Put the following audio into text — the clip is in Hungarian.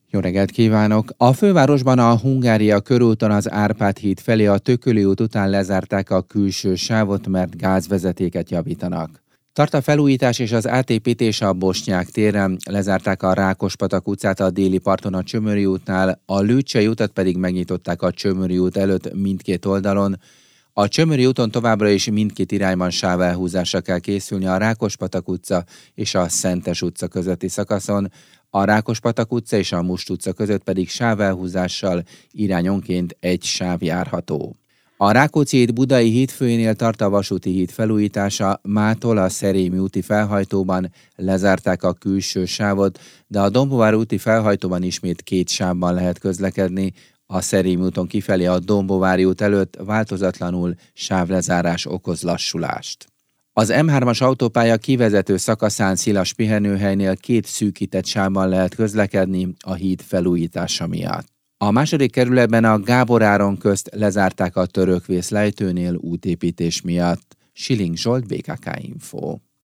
Jó reggelt kívánok! A fővárosban a Hungária körúton az Árpád híd felé a Tököli út után lezárták a külső sávot, mert gázvezetéket javítanak. Tart a felújítás és az átépítés a Bosnyák téren, lezárták a Rákospatak utcát a déli parton a Csömöri útnál, a Lőcsei utat pedig megnyitották a Csömöri út előtt mindkét oldalon. A Csömöri úton továbbra is mindkét irányban sávelhúzásra kell készülni a Rákospatak utca és a Szentes utca közötti szakaszon, a Rákospatak utca és a Must utca között pedig sávelhúzással irányonként egy sáv járható. A Rákóczi híd Budai hídfőjénél tart a vasúti híd felújítása, mától a Szerémi úti felhajtóban lezárták a külső sávot, de a Dombóvár úti felhajtóban ismét két sávban lehet közlekedni, a Szerémi úton kifelé a Dombóvári út előtt változatlanul sávlezárás okoz lassulást. Az M3-as autópálya kivezető szakaszán Szilas pihenőhelynél két szűkített sávban lehet közlekedni a híd felújítása miatt. A második kerületben a Gábor Áron közt lezárták a Törökvész lejtőnél útépítés miatt. Siling Zsolt, BKK Info.